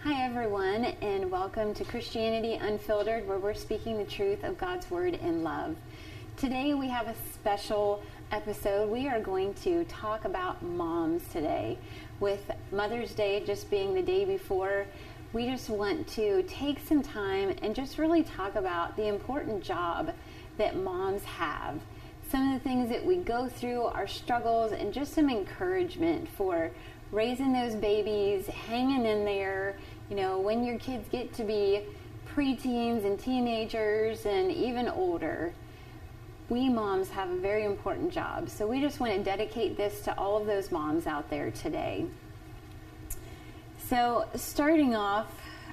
Hi everyone, and welcome to Christianity Unfiltered, where we're speaking the truth of God's Word in love. Today we have a special episode. We are going to talk about moms today. With Mother's Day just being the day before, we just want to take some time and just really talk about the important job that moms have. Some of the things that we go through, our struggles, and just some encouragement for raising those babies, hanging in there. You know, when your kids get to be preteens and teenagers and even older, we moms have a very important job. So we just want to dedicate this to all of those moms out there today. So starting off,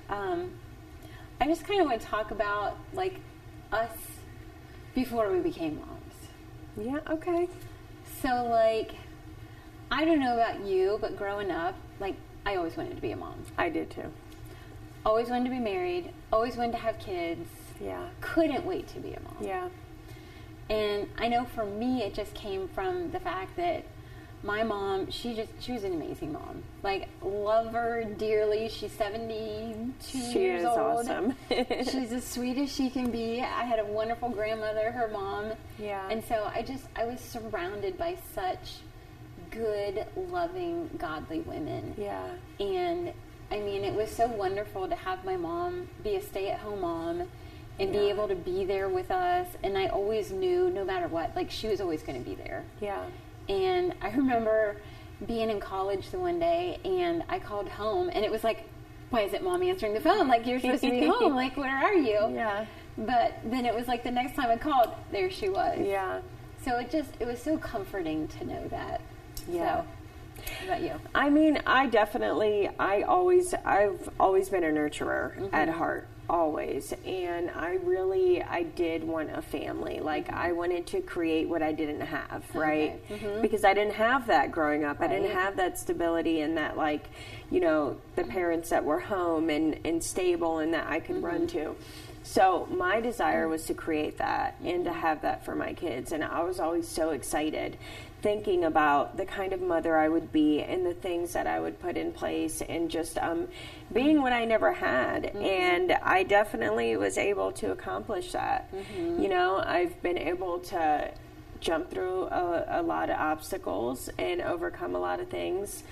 I just kind of want to talk about like us before we became moms. Yeah, okay. So like, I don't know about you, but growing up, like, I always wanted to be a mom. I did too. Always wanted to be married. Always wanted to have kids. Yeah. Couldn't wait to be a mom. Yeah. And I know for me, it just came from the fact that my mom, she was an amazing mom. Like, love her dearly. She's 72 years old. She is awesome. She's as sweet as she can be. I had a wonderful grandmother, her mom. Yeah. And so I was surrounded by such good, loving, godly women. Yeah. And I mean, it was so wonderful to have my mom be a stay-at-home mom and be able to be there with us. And I always knew, no matter what, like, she was always going to be there. Yeah. And I remember being in college the one day, and I called home, and it was like, why isn't Mom answering the phone? Like, you're supposed to be home. Like, where are you? Yeah. But then it was like the next time I called, there she was. Yeah. So it was so comforting to know that. Yeah. So, how about you? I mean, I've always been a nurturer at heart, always. And I did want a family. Like, I wanted to create what I didn't have, right? Okay. Because I didn't have that growing up. Right. I didn't have that stability and that, like, you know, the parents that were home and stable and that I could run to. So my desire was to create that and to have that for my kids. And I was always so excited thinking about the kind of mother I would be and the things that I would put in place and just being what I never had. And I definitely was able to accomplish that. You know, I've been able to jump through a lot of obstacles and overcome a lot of things.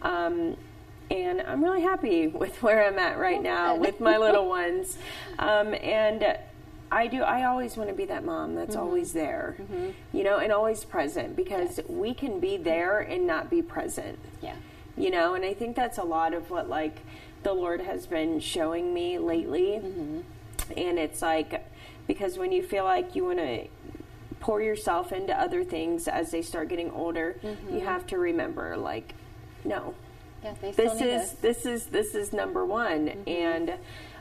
And I'm really happy with where I'm at right now with my little ones. And I always want to be that mom that's always there, you know, and always present, because we can be there and not be present. Yeah. You know, and I think that's a lot of what, like, the Lord has been showing me lately. And it's like, because when you feel like you want to pour yourself into other things as they start getting older, you have to remember, like, no. Yeah, they still need us. This is number one, and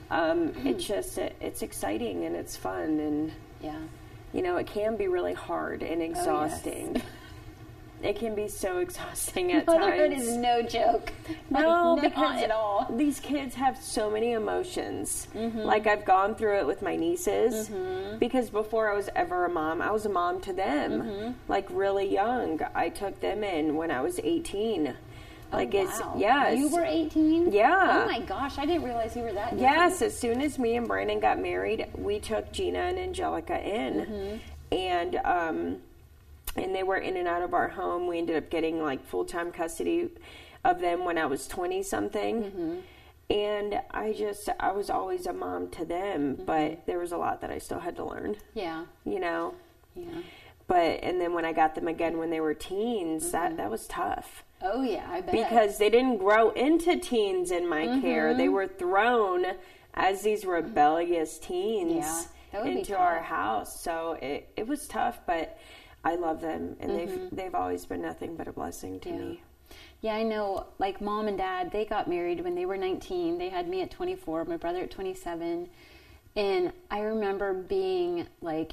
it's exciting and it's fun, and you know, it can be really hard and exhausting. Oh, yes. It can be so exhausting at Motherhood times. is no joke. No, Like, because not at all. these kids have so many emotions. Like, I've gone through it with my nieces, because before I was ever a mom, I was a mom to them. Like, really young. I took them in when I was 18. Like, wow. You were 18? Yeah. Oh my gosh, I didn't realize you were that young. Yes, as soon as me and Brandon got married, we took Gina and Angelica in. And they were in and out of our home. We ended up getting, like, full-time custody of them when I was 20-something. And I was always a mom to them, but there was a lot that I still had to learn. Yeah. You know? Yeah. And then when I got them again when they were teens, that was tough. Oh, yeah, I bet. Because they didn't grow into teens in my care. They were thrown as these rebellious teens into our house. So it was tough, but I love them, and they've always been nothing but a blessing to me. Yeah, I know, like, Mom and Dad, they got married when they were 19. They had me at 24, my brother at 27. And I remember being, like,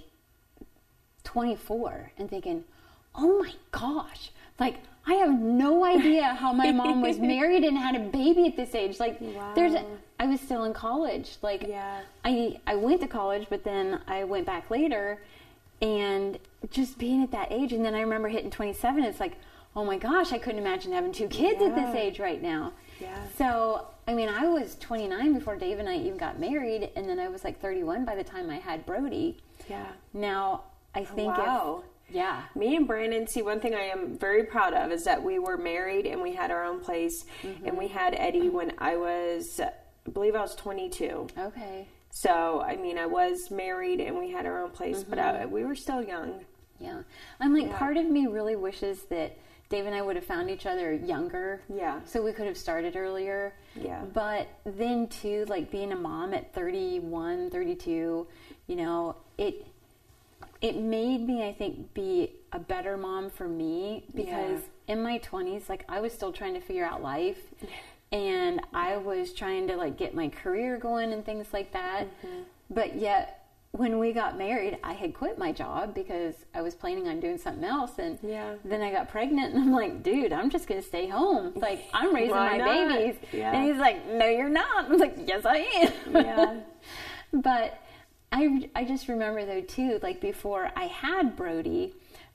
24 and thinking, oh my gosh, like, I have no idea how my mom was married and had a baby at this age. Like, I was still in college. Like, I went to college, but then I went back later, and just being at that age. And then I remember hitting 27. It's like, oh my gosh, I couldn't imagine having two kids at this age right now. Yeah. So, I mean, I was 29 before Dave and I even got married, and then I was like 31 by the time I had Brody. Yeah. Now, I think Wow. Yeah. Me and Brandon, see, one thing I am very proud of is that we were married and we had our own place, and we had Eddie when I believe I was 22. Okay. So, I mean, I was married and we had our own place, but we were still young. Yeah. I'm like, part of me really wishes that Dave and I would have found each other younger. Yeah. So we could have started earlier. Yeah. But then, too, like being a mom at 31, 32, you know, it made me, I think, be a better mom for me because in my 20s, like, I was still trying to figure out life, and I was trying to, like, get my career going and things like that. But yet, when we got married, I had quit my job because I was planning on doing something else, and then I got pregnant, and I'm like, dude, I'm just going to stay home. Like, I'm raising my babies. Yeah. And he's like, no, you're not. I was like, yes, I am. Yeah. But I just remember, though, too, like, before I had Brody,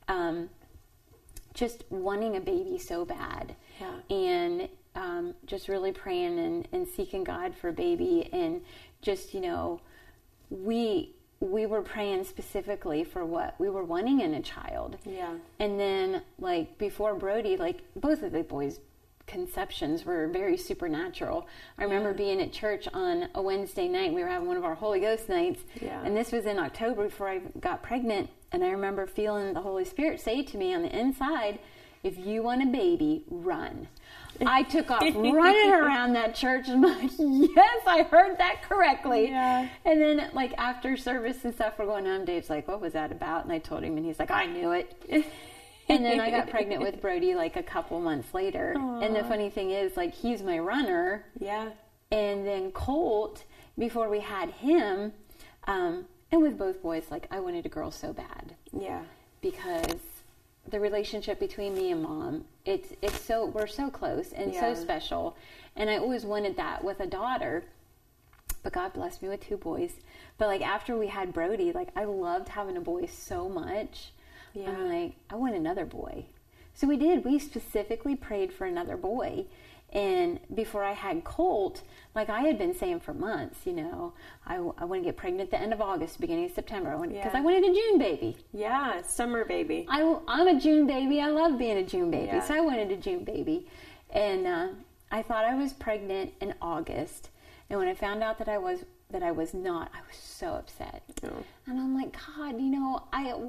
just wanting a baby so bad. Yeah. And just really praying and seeking God for a baby. And just, you know, we were praying specifically for what we were wanting in a child. Yeah. And then, like, before Brody, like, both of the boys' conceptions were very supernatural. I remember being at church on a Wednesday night. We were having one of our Holy Ghost nights. Yeah. And this was in October before I got pregnant. And I remember feeling the Holy Spirit say to me on the inside, if you want a baby, run. I took off running around that church, and I'm like, yes, I heard that correctly. Yeah. And then, like, after service and stuff, we're going home. Dave's like, what was that about? And I told him, and he's like, I knew it. And then I got pregnant with Brody, like, a couple months later. Aww. And the funny thing is, like, he's my runner. Yeah. And then Colt, before we had him, and with both boys, like, I wanted a girl so bad. Yeah. Because the relationship between me and Mom, we're so close and so special. And I always wanted that with a daughter, but God blessed me with 2 boys. But, like, after we had Brody, like, I loved having a boy so much. Yeah. I'm like, I want another boy. So we did. We specifically prayed for another boy. And before I had Colt, like, I had been saying for months, you know, I want to get pregnant at the end of August, beginning of September, because I wanted a June baby. Yeah, summer baby. I'm a June baby. I love being a June baby. Yeah. So I wanted a June baby. And I thought I was pregnant in August. And when I found out that I was not, I was so upset. Oh. And I'm like, God, you know,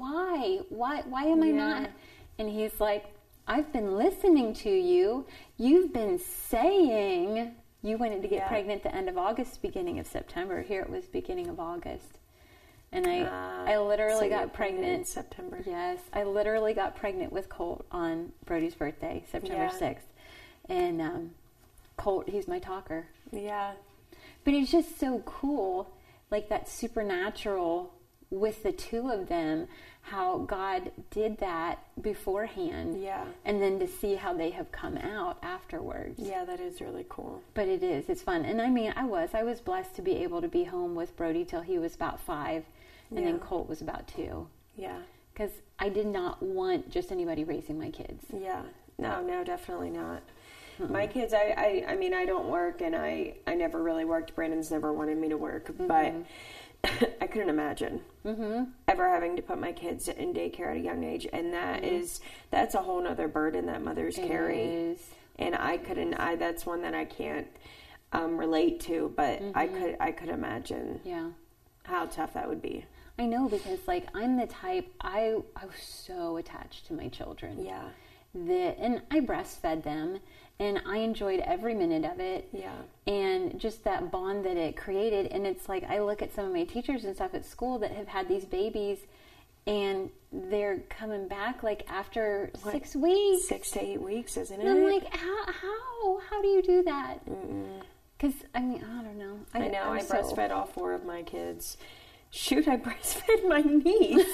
why am I not? And he's like, I've been listening to you. You've been saying you wanted to get pregnant at the end of August, beginning of September. Here it was beginning of August. And I literally got pregnant in September. Yes. I literally got pregnant with Colt on Brody's birthday, September 6th. And Colt, he's my talker. Yeah. But it's just so cool, like, that supernatural with the 2 of them, how God did that beforehand. Yeah. And then to see how they have come out afterwards. Yeah, that is really cool. But it is. It's fun. And I mean, I was blessed to be able to be home with Brody till he was about 5. And then Colt was about 2. Yeah. Because I did not want just anybody raising my kids. Yeah. No, definitely not. My kids, I mean, I don't work, and I never really worked. Brandon's never wanted me to work, but I couldn't imagine ever having to put my kids in daycare at a young age, and that's a whole nother burden that mothers carry. Is. And that's one that I can't relate to, but I could imagine how tough that would be. I know, because, like, I'm the type, I was so attached to my children. Yeah. And I breastfed them, and I enjoyed every minute of it. Yeah. And just that bond that it created. And it's like, I look at some of my teachers and stuff at school that have had these babies, and they're coming back, like, after 6 weeks. 6 to 8 weeks, isn't it? And I'm like, how do you do that? Because, I mean, I don't know. I know. I breastfed all 4 of my kids. Shoot, I breastfed my niece.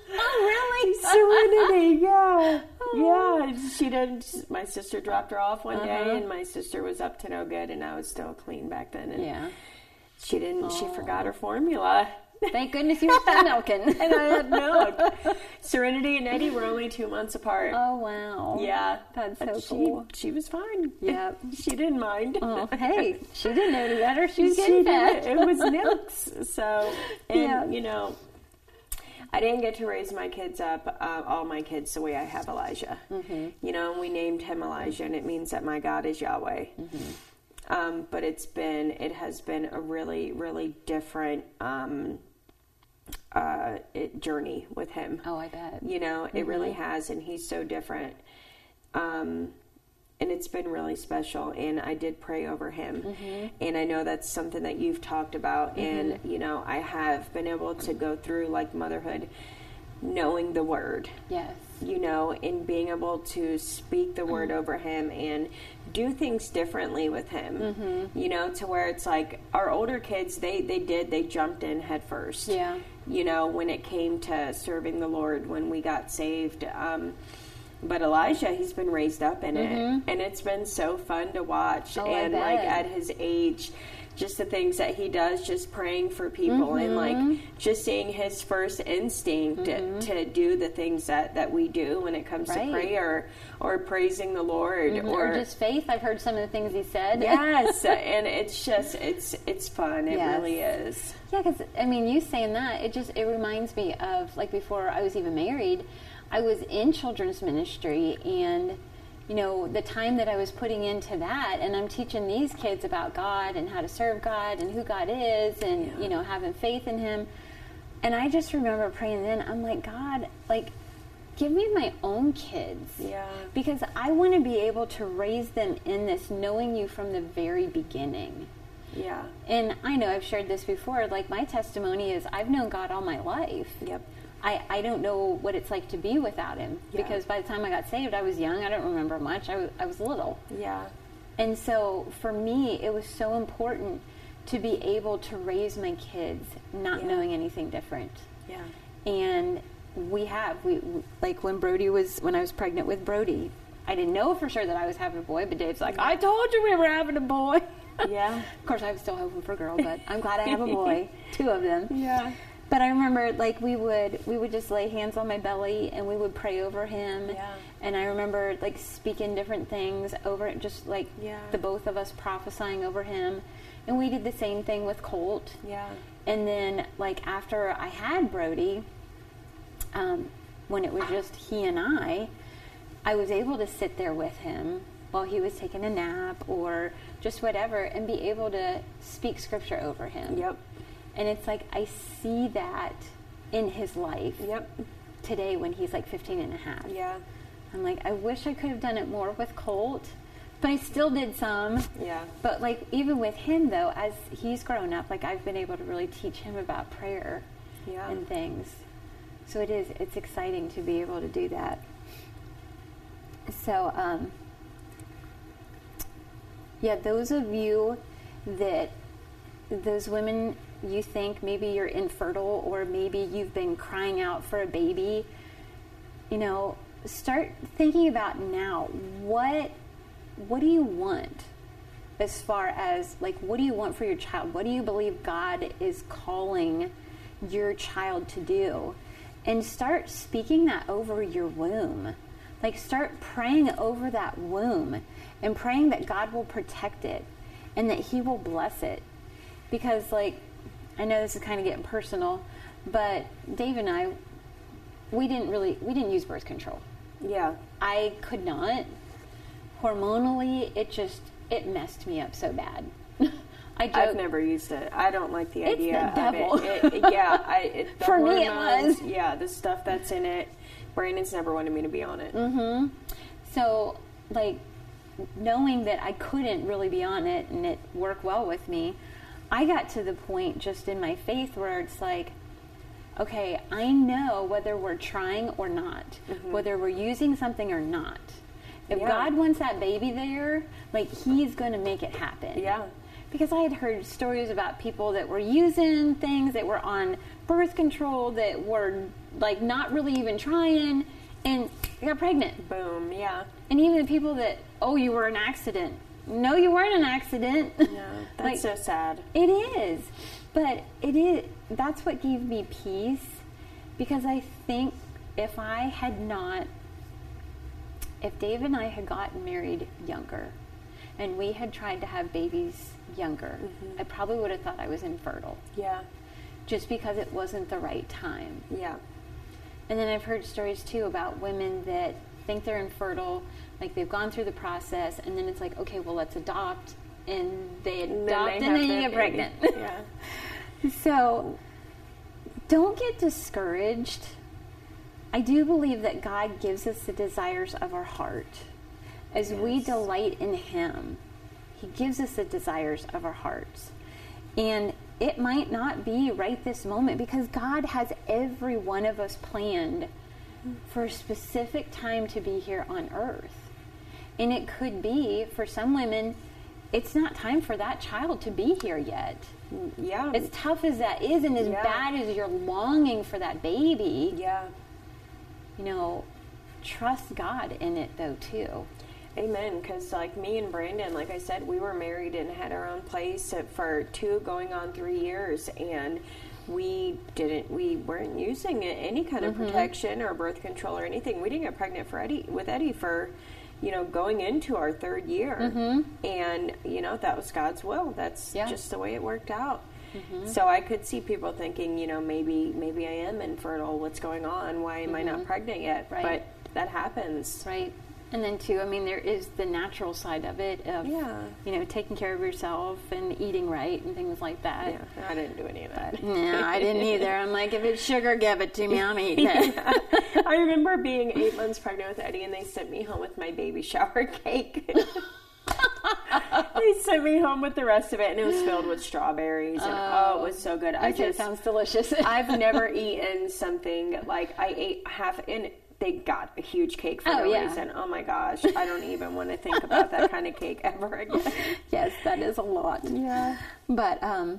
Oh, really? Serenity, yeah. Yeah, she didn't. My sister dropped her off one day, and my sister was up to no good, and I was still clean back then. And she didn't. She forgot her formula. Thank goodness you were still milking. And I had milk. Serenity and Eddie were only 2 months apart. Oh, wow. Yeah. That's so cool. She was fine. Yep. She didn't mind. Oh, hey, she didn't know any better. She was getting fed. It was milks. So, and, you know, I didn't get to raise my kids up, all my kids, the way I have Elijah. Mm-hmm. You know, and we named him Elijah, and it means that my God is Yahweh. Mm-hmm. But it has been a really, really different journey with him. Oh, I bet. You know, it really has, and he's so different. And it's been really special, and I did pray over him. And I know that's something that you've talked about, and, you know, I have been able to go through, like, motherhood, knowing the word. Yes. You know, and being able to speak the word over him and do things differently with him. You know, to where it's like our older kids, they jumped in head first. Yeah. You know, when it came to serving the Lord, when we got saved. But Elijah, he's been raised up in it, and it's been so fun to watch. Oh, and like at his age, just the things that he does, just praying for people, and like just seeing his first instinct to do the things that we do when it comes to prayer or praising the Lord or just faith. I've heard some of the things he said. Yes, and it's just it's fun. It really is. Yeah, because I mean, you saying that, it reminds me of, like, before I was even married, I was in children's ministry, and, you know, the time that I was putting into that, and I'm teaching these kids about God and how to serve God and who God is, and, you know, having faith in him. And I just remember praying then, I'm like, God, like, give me my own kids. Yeah. Because I want to be able to raise them in this, knowing you from the very beginning. Yeah. And I know I've shared this before, like, my testimony is I've known God all my life. Yep. I don't know what it's like to be without him, because by the time I got saved, I was young. I don't remember much. I was little. Yeah. And so for me, it was so important to be able to raise my kids not knowing anything different. Yeah. And we like when I was pregnant with Brody, I didn't know for sure that I was having a boy, but Dave's like, I told you we were having a boy. Yeah. Of course, I was still hoping for a girl, but I'm glad I have a boy. 2 of them. Yeah. But I remember, like, we would just lay hands on my belly, and we would pray over him. Yeah. And I remember, like, speaking different things over it, just like the both of us prophesying over him. And we did the same thing with Colt. Yeah. And then, like, after I had Brody, when it was just he and I was able to sit there with him while he was taking a nap or just whatever, and be able to speak scripture over him. Yep. And it's like, I see that in his life today when he's like 15 and a half. Yeah. I'm like, I wish I could have done it more with Colt, but I still did some. Yeah. But like, even with him though, as he's grown up, like, I've been able to really teach him about prayer and things. So it's exciting to be able to do that. So, those of you those women, you think maybe you're infertile, or maybe you've been crying out for a baby, you know, start thinking about now, what do you want as far as, like, what do you want for your child? What do you believe God is calling your child to do? And start speaking that over your womb. Like, start praying over that womb and praying that God will protect it and that he will bless it. Because, like, I know this is kind of getting personal, but Dave and I, we didn't use birth control. Yeah. I could not. Hormonally, it messed me up so bad. I've never used it. I don't like the idea it's the devil. of it. The For hormones, me, it was. Yeah, the stuff that's in it. Brandon's never wanted me to be on it. Mm-hmm. So, like, knowing that I couldn't really be on it and it worked well with me, I got to the point just in my faith where it's like, okay, I know whether we're trying or not, whether we're using something or not. If God wants that baby there, like, he's going to make it happen. Yeah. Because I had heard stories about people that were using things, that were on birth control, that were, like, not really even trying, and got pregnant. Boom, yeah. And even the people that, you were an accident. No, you weren't an accident. No, that's like, so sad. It is. But that's what gave me peace, because I think if Dave and I had gotten married younger and we had tried to have babies younger, I probably would have thought I was infertile. Yeah. Just because it wasn't the right time. Yeah. And then I've heard stories too about women that think they're infertile, like they've gone through the process, and then it's like, okay, well, let's adopt, and they adopt, and then you get pregnant. Yeah. So don't get discouraged. I do believe that God gives us the desires of our heart. As we delight in Him, He gives us the desires of our hearts. And it might not be right this moment, because God has every one of us planned for a specific time to be here on earth. And it could be, for some women, it's not time for that child to be here yet. Yeah. As tough as that is, and as bad as you're longing for that baby, trust God in it though too. Amen. Because like me and Brandon, like I said, we were married and had our own place for 2 going on 3 years, and we weren't using any kind of protection or birth control or anything. We didn't get pregnant with Eddie for, going into our 3rd year. And, that was God's will. That's just the way it worked out. So I could see people thinking, maybe I am infertile. What's going on? Why am I not pregnant yet? Right. But that happens. Right. And then too, there is the natural side of it of, taking care of yourself and eating right and things like that. Yeah, I didn't do any of that. No, I didn't either. I'm like, if it's sugar, give it to me. I'm eating it. I remember being 8 months pregnant with Eddie, and they sent me home with my baby shower cake. They sent me home with the rest of it, and it was filled with strawberries, and it was so good. It sounds delicious. I've never eaten something like I ate half, and they got a huge cake for no reason. Oh my gosh, I don't even want to think about that kind of cake ever again. Yes, that is a lot. Yeah. But,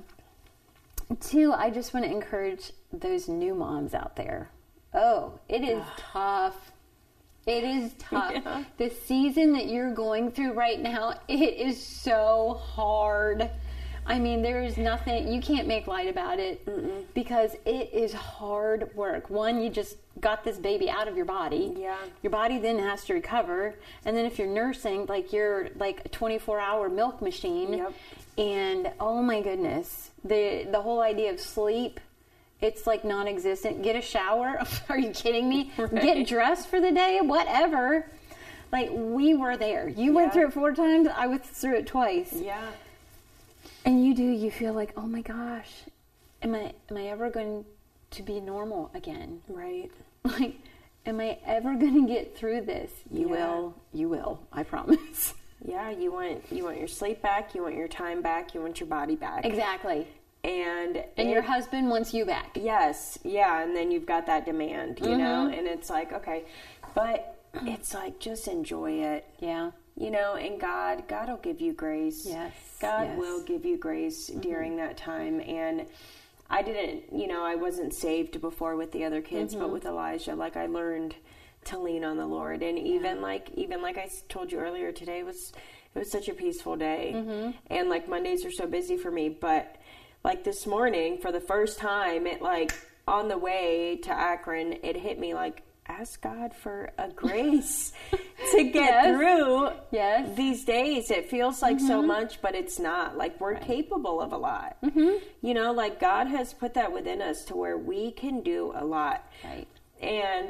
two, I just want to encourage those new moms out there. Oh, it is tough. It is tough. Yeah. The season that you're going through right now, it is so hard. There is nothing, you can't make light about it because it is hard work. One, you just got this baby out of your body. Yeah. Your body then has to recover. And then if you're nursing, you're like a 24-hour milk machine. Yep. And oh my goodness, the whole idea of sleep, it's like non-existent. Get a shower. Are you kidding me? Right. Get dressed for the day, whatever. We were there. You went through it 4 times. I went through it twice. Yeah. And you feel like, oh my gosh, am I ever going to be normal again? Right. Am I ever going to get through this? You will, I promise. Yeah, you want your sleep back, you want your time back, you want your body back. Exactly. And your husband wants you back. Yes, yeah, and then you've got that demand, and it's like, okay, but it's like, just enjoy it. Yeah. And God will give you grace. Yes. God will give you grace during that time. And I didn't, I wasn't saved before with the other kids, but with Elijah, I learned to lean on the Lord. And even like I told you earlier today, it was such a peaceful day. And Mondays are so busy for me, but this morning, for the first time, it on the way to Akron, it hit me ask God for a grace to get through these days. It feels like so much, but it's not. We're capable of a lot. God has put that within us to where we can do a lot. Right. And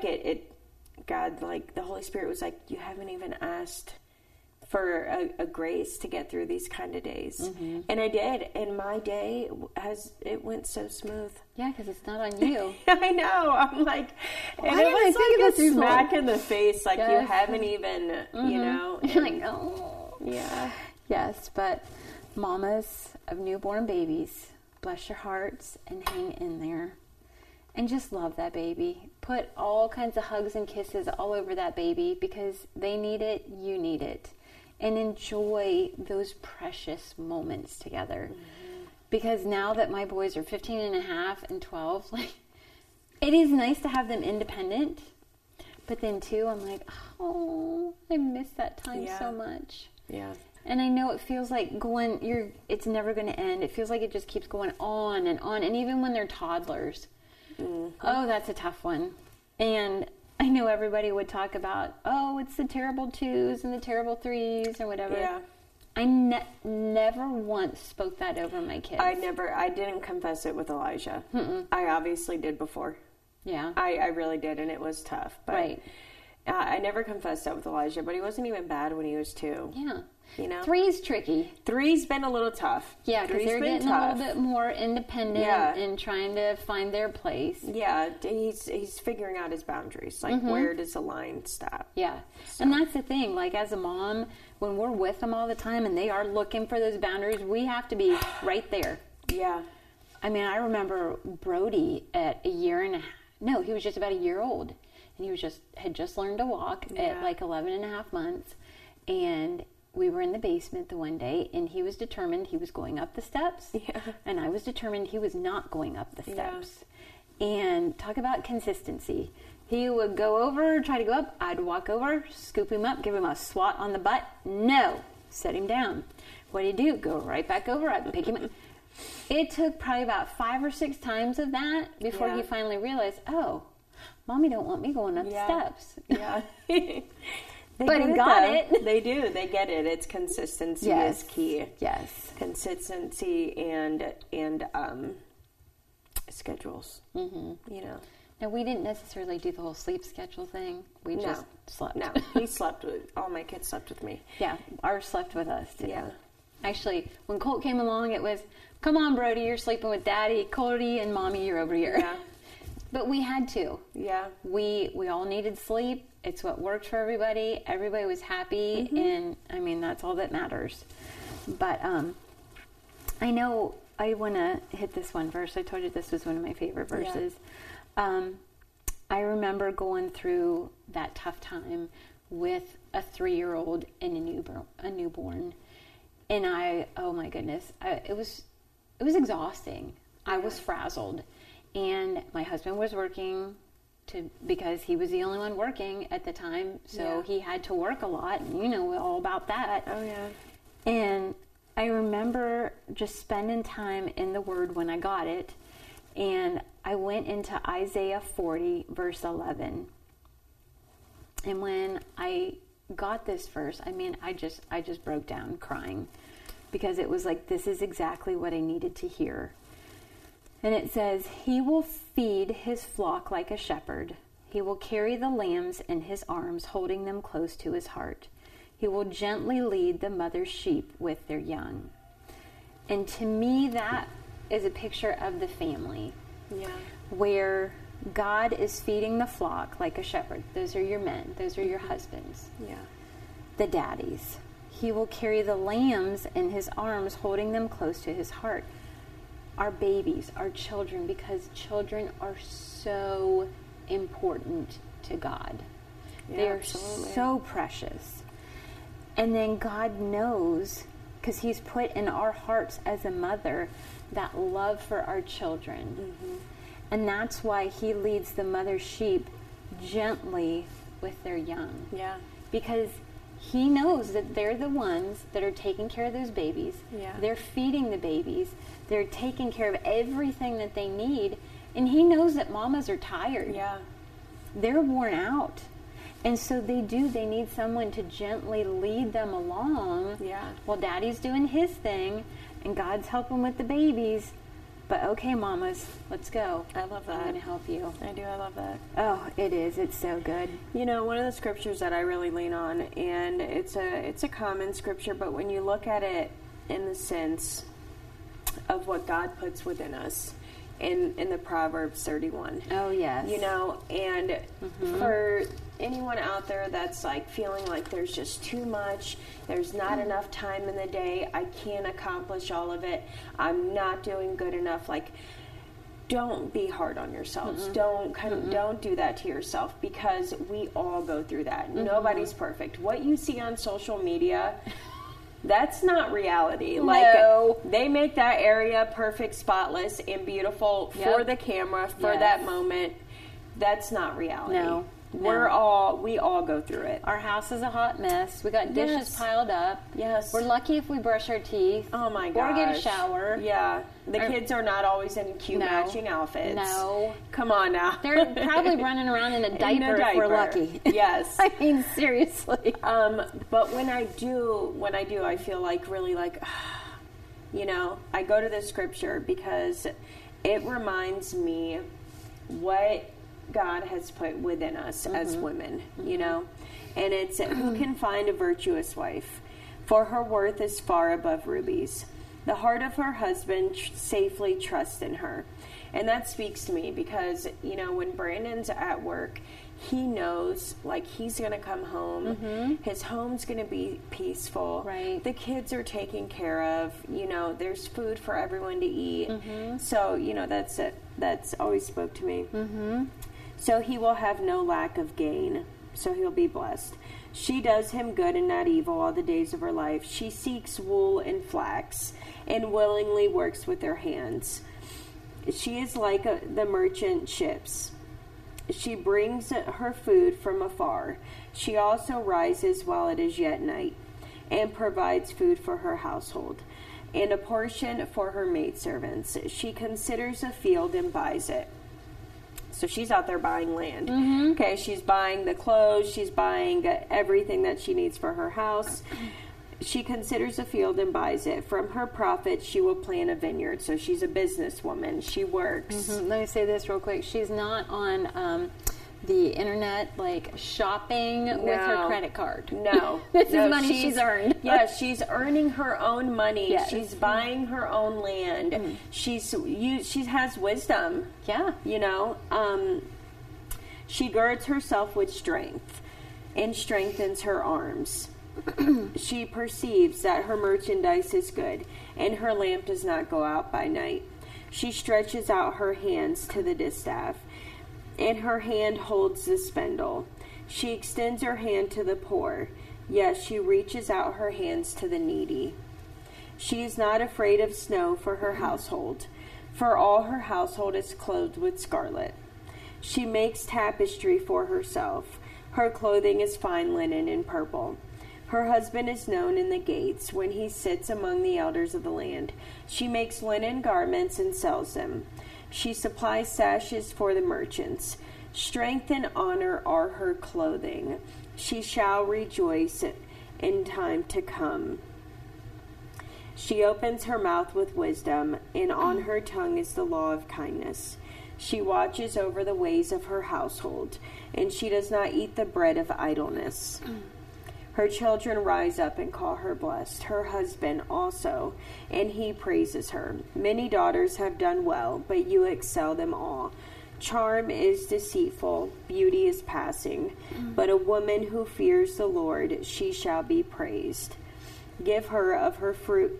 God, the Holy Spirit was you haven't even asked for a grace to get through these kind of days. And I did. And my day it went so smooth. Yeah, because it's not on you. I know. I'm and it was a smack in the face. You haven't even, You're like, oh. Yeah. Yes, but mamas of newborn babies, bless your hearts and hang in there. And just love that baby. Put all kinds of hugs and kisses all over that baby because they need it, you need it. And enjoy those precious moments together. Because now that my boys are 15 and a half and 12, it is nice to have them independent. But then too, I'm like, oh, I miss that time so much. Yeah. And I know it feels like it's never going to end. It feels like it just keeps going on and on. And even when they're toddlers, oh, that's a tough one. And I know everybody would talk about, oh, it's the terrible 2s and the terrible 3s or whatever. Yeah. I never once spoke that over my kids. I didn't confess it with Elijah. I obviously did before. Yeah. I really did, and it was tough. But right. I never confessed that with Elijah, but he wasn't even bad when he was 2. Yeah. You know? 3's tricky. 3's been a little tough. Yeah, because they're getting a little bit more independent and trying to find their place. Yeah, he's figuring out his boundaries. Like, where does the line stop? Yeah. So. And that's the thing. Like, as a mom, when we're with them all the time and they are looking for those boundaries, we have to be right there. Yeah. I mean, I remember Brody at he was just about a year old. And he had just learned to walk at like 11 and a half months. And we were in the basement the one day, and he was determined he was going up the steps. Yeah. And I was determined he was not going up the steps. Yeah. And talk about consistency. He would go over, try to go up. I'd walk over, scoop him up, give him a swat on the butt. No. Set him down. What did he do? Go right back over. I'd pick him up. It took probably about 5 or 6 times of that before he finally realized, oh, Mommy don't want me going up the steps. Yeah. But he got it. They do. They get it. It's consistency is key. Yes. Consistency and schedules. You know. Now, we didn't necessarily do the whole sleep schedule thing. We just slept. No, he slept with, all my kids slept with me. Yeah, ours slept with us too. Yeah. Actually, when Colt came along, it was, come on, Brody, you're sleeping with Daddy. Cody and Mommy, you're over here. Yeah. But we had to. Yeah. We all needed sleep. It's what worked for everybody. Everybody was happy, and I mean, that's all that matters. But I know I want to hit this one verse. I told you this was one of my favorite verses. Yeah. I remember going through that tough time with a 3-year-old and a newborn, and oh my goodness, it was exhausting. I was frazzled, and my husband was working because he was the only one working at the time, so he had to work a lot, and you know all about that. Oh yeah. And I remember just spending time in the Word when I got it, and I went into Isaiah 40 verse 11. And when I got this verse, I mean, I just broke down crying, because it was like, this is exactly what I needed to hear. And it says, he will feed his flock like a shepherd. He will carry the lambs in his arms, holding them close to his heart. He will gently lead the mother's sheep with their young. And to me, that is a picture of the family. Yeah. Where God is feeding the flock like a shepherd. Those are your men. Those are your husbands. Yeah. The daddies. He will carry the lambs in his arms, holding them close to his heart. Our babies, our children, because children are so important to God. Yeah, they are absolutely. So precious. And then God knows, because he's put in our hearts as a mother that love for our children. And that's why he leads the mother sheep gently with their young. Yeah. Because he knows that they're the ones that are taking care of those babies. Yeah. They're feeding the babies. They're taking care of everything that they need. And he knows that mamas are tired. Yeah. They're worn out. And so they need someone to gently lead them along. Yeah. While daddy's doing his thing and God's helping with the babies. But okay, mamas, let's go. I love that. I'm going to help you. I do. I love that. Oh, it is. It's so good. You know, one of the scriptures that I really lean on, and it's a common scripture, but when you look at it in the sense of what God puts within us, in the Proverbs 31. Oh, yes. You know, and for anyone out there that's like feeling like there's just too much, there's not enough time in the day, I can't accomplish all of it, I'm not doing good enough, like, don't be hard on yourselves. Don't do that to yourself, because we all go through that. Nobody's perfect. What you see on social media, that's not reality. No. Like, they make that area perfect, spotless, and beautiful for the camera, for that moment. That's not reality. No. We all go through it. Our house is a hot mess. We got dishes piled up. Yes. We're lucky if we brush our teeth. Oh my gosh. Or get a shower. Yeah. The kids are not always in cute matching outfits. No. Come on now. They're probably running around in a diaper if we're lucky. Yes. I mean, seriously. But when I do, I feel like really like, you know, I go to the scripture because it reminds me what God has put within us as women, you know, and it's who can find a virtuous wife, for her worth is far above rubies. The heart of her husband safely trusts in her. And that speaks to me because, you know, when Brandon's at work, he knows, like, he's going to come home. His home's going to be peaceful. Right. The kids are taken care of. You know, there's food for everyone to eat. So, you know, that's always spoke to me. So he will have no lack of gain. So he'll be blessed. She does him good and not evil all the days of her life. She seeks wool and flax and willingly works with her hands. She is like the merchant ships. She brings her food from afar. She also rises while it is yet night and provides food for her household and a portion for her maidservants. She considers a field and buys it. So she's out there buying land. Okay, she's buying the clothes. She's buying everything that she needs for her house. She considers a field and buys it. From her profit, she will plant a vineyard. So she's a businesswoman. She works. Let me say this real quick. She's not on the internet, like, shopping with her credit card. No. This is money she's earned. Yeah, she's earning her own money. Yes. She's buying her own land. She has wisdom. Yeah. You know, she girds herself with strength and strengthens her arms. She perceives that her merchandise is good, and her lamp does not go out by night. She stretches out her hands to the distaff, and her hand holds the spindle. She extends her hand to the poor. Yes, she reaches out her hands to the needy. She is not afraid of snow for her household, for all her household is clothed with scarlet. She makes tapestry for herself. Her clothing is fine linen and purple. Her husband is known in the gates when he sits among the elders of the land. She makes linen garments and sells them. She supplies sashes for the merchants. Strength and honor are her clothing. She shall rejoice in time to come. She opens her mouth with wisdom, and on her tongue is the law of kindness. She watches over the ways of her household, and she does not eat the bread of idleness. Her children rise up and call her blessed, her husband also, and he praises her. Many daughters have done well, but you excel them all. Charm is deceitful, beauty is passing, but a woman who fears the Lord, she shall be praised. Give her of the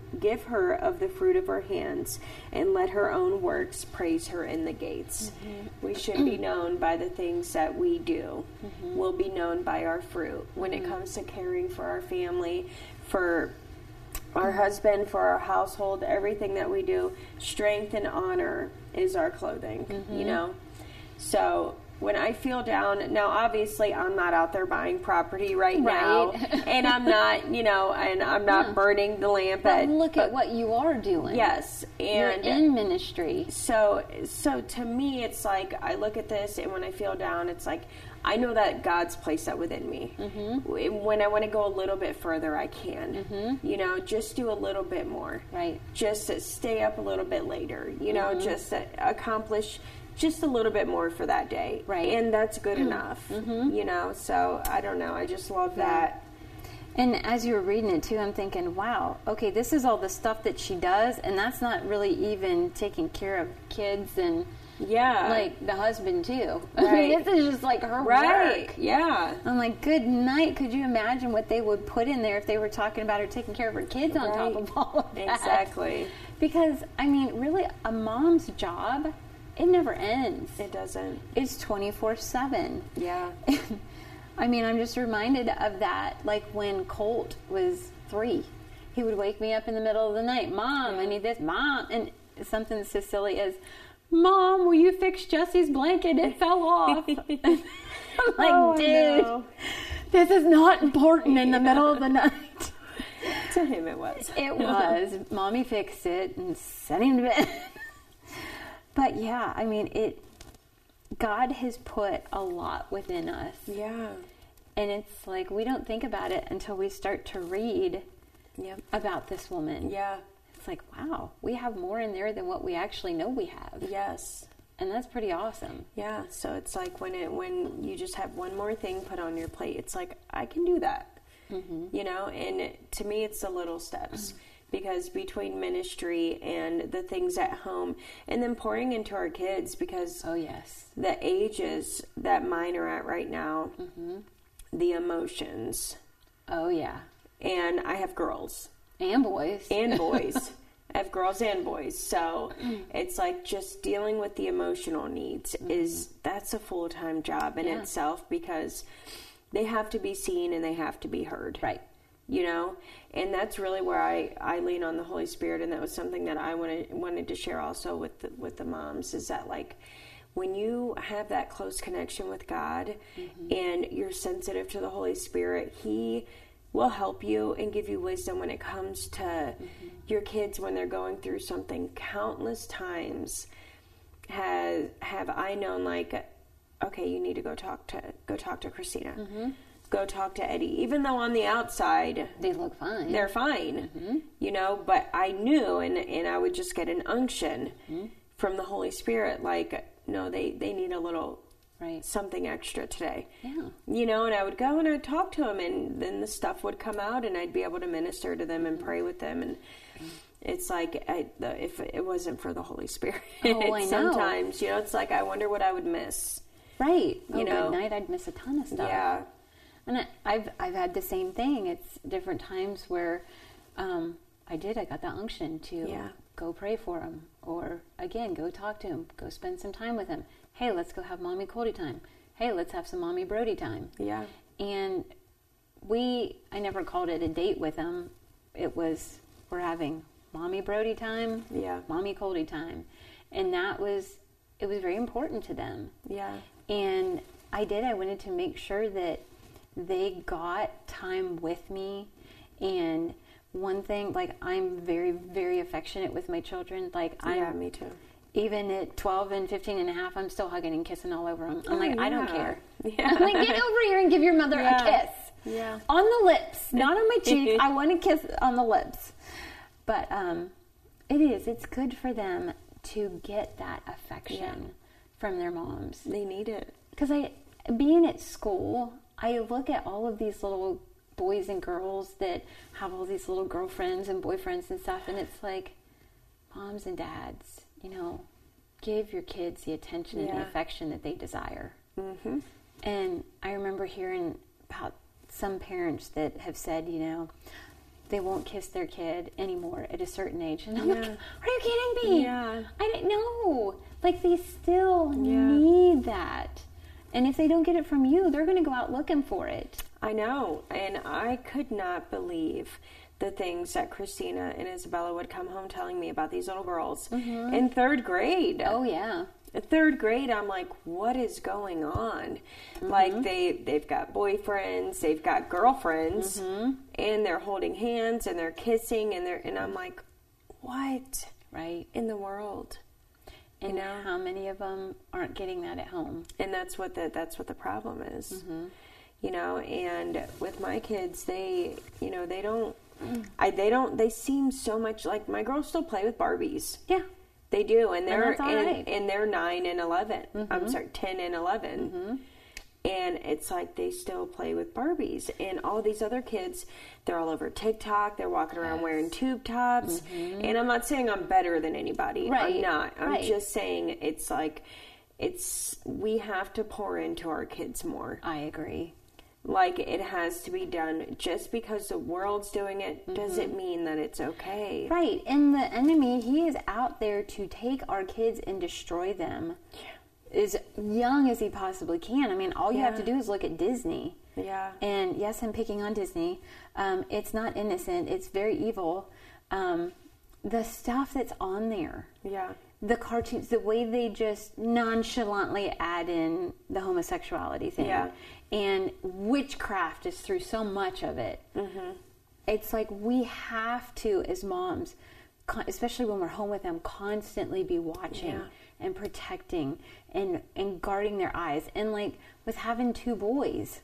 fruit of her hands, and let her own works praise her in the gates. We should be known by the things that we do. We'll be known by our fruit. When it comes to caring for our family, for our husband, for our household, everything that we do, strength and honor is our clothing, you know? So when I feel down, now obviously I'm not out there buying property right now, and I'm not, you know, and I'm not burning the lamp. But look at what you are doing. Yes, and you're in ministry. So to me, it's like I look at this, and when I feel down, it's like I know that God's placed that within me. When I want to go a little bit further, I can. You know, just do a little bit more. Right. Just stay up a little bit later. You know, just accomplish just a little bit more for that day. Right. And that's good enough, you know, so I don't know. I just love that. And as you were reading it too, I'm thinking, wow, okay, this is all the stuff that she does, and that's not really even taking care of kids and like the husband too. Right. I mean, this is just like her work. Yeah. I'm like, good night. Could you imagine what they would put in there if they were talking about her taking care of her kids on top of all of that? Exactly. Because, I mean, really, a mom's job, it never ends. It doesn't. It's 24/7. Yeah. I mean, I'm just reminded of that, like when Colt was 3. He would wake me up in the middle of the night. Mom, I need this. Mom. And something so silly as, Mom, will you fix Jesse's blanket? It fell off. I'm like, dude, this is not important in the middle of the night. To him it was. It was. Mommy fixed it and sent him to bed. But yeah, I mean, God has put a lot within us. Yeah. And it's like, we don't think about it until we start to read about this woman. Yeah. It's like, wow, we have more in there than what we actually know we have. Yes. And that's pretty awesome. Yeah. So it's like when you just have one more thing put on your plate, it's like, I can do that. You know, and to me, it's the little steps. Because between ministry and the things at home, and then pouring into our kids, because the ages that mine are at right now, the emotions. Oh, yeah. And I have girls. And boys. And boys. I have girls and boys. So it's like just dealing with the emotional needs that's a full-time job in itself, because they have to be seen and they have to be heard. Right. You know, and that's really where I lean on the Holy Spirit, and that was something that I wanted to share also with the moms, is that like when you have that close connection with God and you're sensitive to the Holy Spirit, He will help you and give you wisdom when it comes to your kids when they're going through something. Countless times have I known, like, okay, you need to go talk to Christina. Go talk to Eddie, even though on the outside they look fine. They're fine, you know. But I knew, and I would just get an unction from the Holy Spirit, like, no, they need a little something extra today. Yeah, you know. And I would go and I'd talk to them, and then the stuff would come out, and I'd be able to minister to them and pray with them. And it's like, if it wasn't for the Holy Spirit, I know. Sometimes, you know, it's like I wonder what I would miss. Right. You know, good night, I'd miss a ton of stuff. Yeah. And I've had the same thing. It's different times where I got the unction to go pray for him, or again, go talk to him, go spend some time with him. Hey, let's go have mommy Cody time. Hey, let's have some mommy Brody time. Yeah. And I never called it a date with him. It was, we're having mommy Brody time, mommy Cody time. And it was very important to them. Yeah. And I wanted to make sure that they got time with me. And one thing, like, I'm very, very affectionate with my children. Like, me too. Even at 12 and 15 and a half, I'm still hugging and kissing all over them. I'm like, I don't care. Yeah. I'm like, get over here and give your mother a kiss. Yeah. On the lips, not on my cheek. I want to kiss on the lips. But it's good for them to get that affection from their moms. They need it. Because being at school, I look at all of these little boys and girls that have all these little girlfriends and boyfriends and stuff, and it's like, moms and dads, you know, give your kids the attention and the affection that they desire. And I remember hearing about some parents that have said, you know, they won't kiss their kid anymore at a certain age. And I'm like, are you kidding me? Yeah. I didn't know. Like, they still need that. And if they don't get it from you, they're going to go out looking for it. I know. And I could not believe the things that Christina and Isabella would come home telling me about these little girls in third grade. Oh, yeah. In third grade, I'm like, what is going on? Like, they've got boyfriends, they've got girlfriends, and they're holding hands and they're kissing, and I'm like, what? Right. In the world? And how many of them aren't getting that at home? And that's what the problem is. You know, and with my kids, they seem so much like, my girls still play with Barbies. Yeah. They do, and they're right. and they're 9 and 11. I'm sorry, 10 and 11. And it's like they still play with Barbies. And all these other kids, they're all over TikTok. They're walking around wearing tube tops. And I'm not saying I'm better than anybody. Right. I'm not. I'm just saying it's like, we have to pour into our kids more. I agree. Like, it has to be done. Just because the world's doing it doesn't mean that it's okay. Right. And the enemy, he is out there to take our kids and destroy them as young as he possibly can. I mean, all you have to do is look at Disney. Yeah. And yes, I'm picking on Disney. It's not innocent. It's very evil. The stuff that's on there. Yeah. the cartoons, the way they just nonchalantly add in the homosexuality thing. Yeah. And witchcraft is through so much of it. It's like we have to, as moms, especially when we're home with them, constantly be watching and protecting and guarding their eyes. And like with having 2 boys,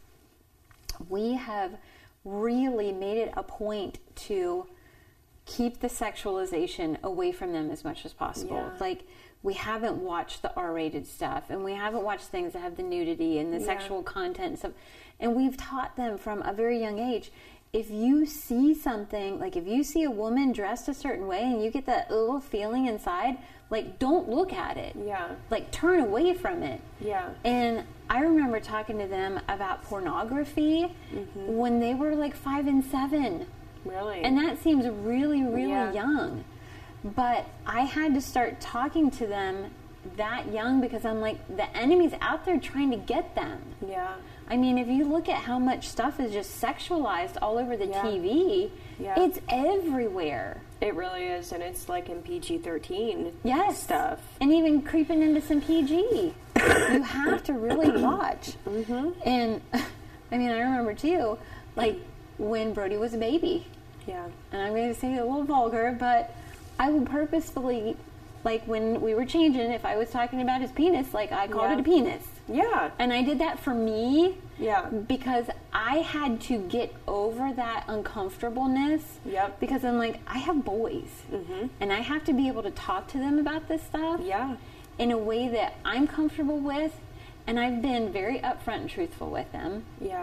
we have really made it a point to keep the sexualization away from them as much as possible. Yeah. Like, we haven't watched the R-rated stuff, and we haven't watched things that have the nudity and the sexual content and stuff. And we've taught them from a very young age, if you see something, like if you see a woman dressed a certain way and you get that little feeling inside, like, don't look at it. Yeah. Like, turn away from it. Yeah. And I remember talking to them about pornography when they were like 5 and 7. Really? And that seems really, really Yeah. young. But I had to start talking to them that young because I'm like, the enemy's out there trying to get them. Yeah. I mean, if you look at how much stuff is just sexualized all over the TV, it's everywhere. It really is, and it's like in PG-13 stuff. And even creeping into some PG. You have to really watch. And, I mean, I remember, too, like, when Brody was a baby. Yeah. And I'm going to say a little vulgar, but I would purposefully, like, when we were changing, if I was talking about his penis, like, I called it a penis. Yeah. And I did that for me. Yeah. Because I had to get over that uncomfortableness. Yep. Because I'm like, I have boys. And I have to be able to talk to them about this stuff. Yeah. In a way that I'm comfortable with. And I've been very upfront and truthful with them. Yeah.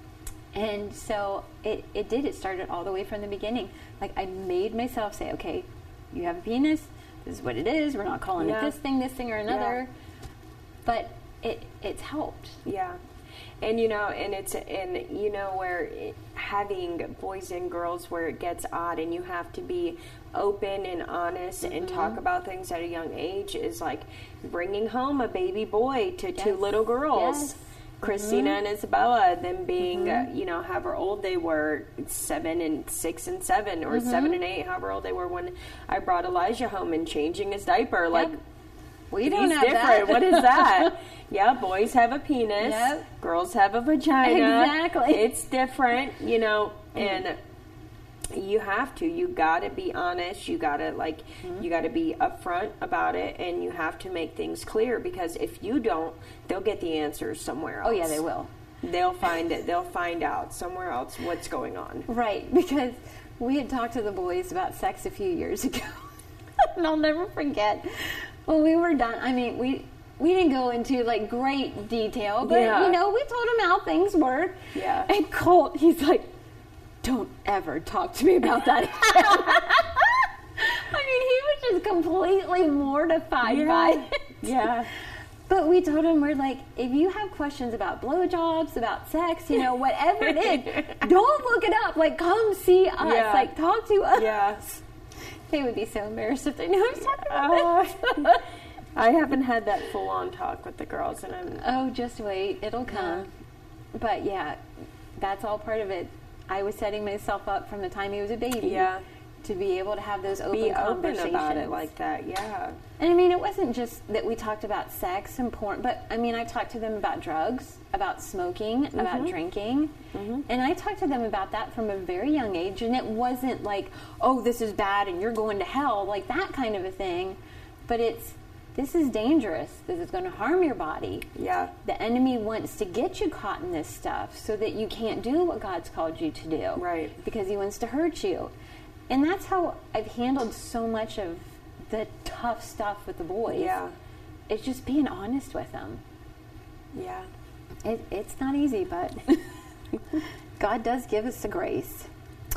And so it started all the way from the beginning. Like, I made myself say, okay, you have a penis. This is what it is. We're not calling it this thing, or another. But it's helped. Yeah. And, you know, where having boys and girls where it gets odd and you have to be open and honest and talk about things at a young age is like bringing home a baby boy to 2 little girls. Yes. Christina and Isabella, them being, however old they were, 7 and 6 and 7, or 7 and 8, however old they were when I brought Elijah home and changing his diaper. Like, we don't have different. that. What is that? Yeah, boys have a penis. Yep. Girls have a vagina. Exactly. It's different, and you have to. You got to be honest. You got to you got to be upfront about it, and you have to make things clear, because if you don't, they'll get the answers somewhere else. Oh yeah, they will. They'll find it. They'll find out somewhere else what's going on. Right, because we had talked to the boys about sex a few years ago, and I'll never forget when we were done. I mean, we didn't go into like great detail, but we told them how things were. Yeah. And Colt, he's like, don't ever talk to me about that again. I mean, he was just completely mortified by it. Yeah. But we told him, we're like, if you have questions about blowjobs, about sex, whatever it is, don't look it up. Like, come see us. Yeah. Like, talk to us. Yes. They would be so embarrassed if they knew I was talking about this. I haven't had that full-on talk with the girls, and I'm... Oh, just wait. It'll come. But, yeah, that's all part of it. I was setting myself up from the time he was a baby to be able to have those open conversations. Be open about it like that, yeah. And, I mean, it wasn't just that we talked about sex and porn, but, I mean, I talked to them about drugs, about smoking, about drinking. And I talked to them about that from a very young age, and it wasn't like, oh, this is bad and you're going to hell, like that kind of a thing. But it's, this is dangerous. This is going to harm your body. Yeah. The enemy wants to get you caught in this stuff so that you can't do what God's called you to do. Right. Because he wants to hurt you. And that's how I've handled so much of the tough stuff with the boys. Yeah. It's just being honest with them. Yeah. It's not easy, but God does give us the grace.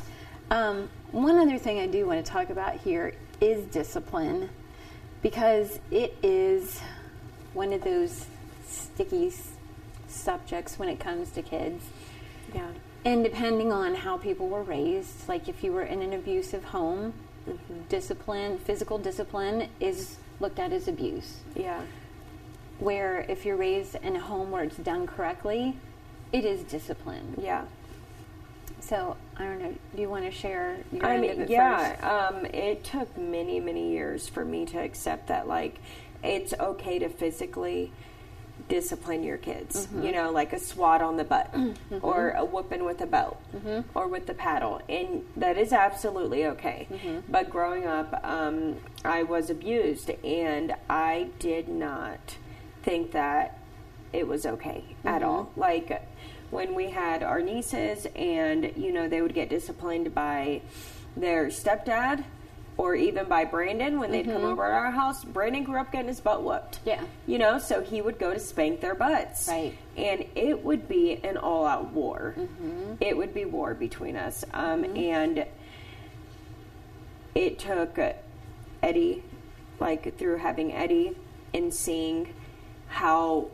One other thing I do want to talk about here is discipline, because it is one of those sticky subjects when it comes to kids. Yeah. And depending on how people were raised, like if you were in an abusive home, discipline, physical discipline is looked at as abuse. Yeah. Where if you're raised in a home where it's done correctly, it is discipline. Yeah. So I don't know. Do you want to share your end of it first? Yeah. It took many, many years for me to accept that, like, it's okay to physically discipline your kids. You know, like a swat on the butt, or a whooping with a belt, or with the paddle, and that is absolutely okay. But growing up, I was abused, and I did not think that it was okay at all. Like, when we had our nieces, and, you know, they would get disciplined by their stepdad, or even by Brandon when they'd come over at our house. Brandon grew up getting his butt whooped. Yeah. You know, so he would go to spank their butts. Right. And it would be an all-out war. It would be war between us. And it took Eddie, like, through having Eddie and seeing how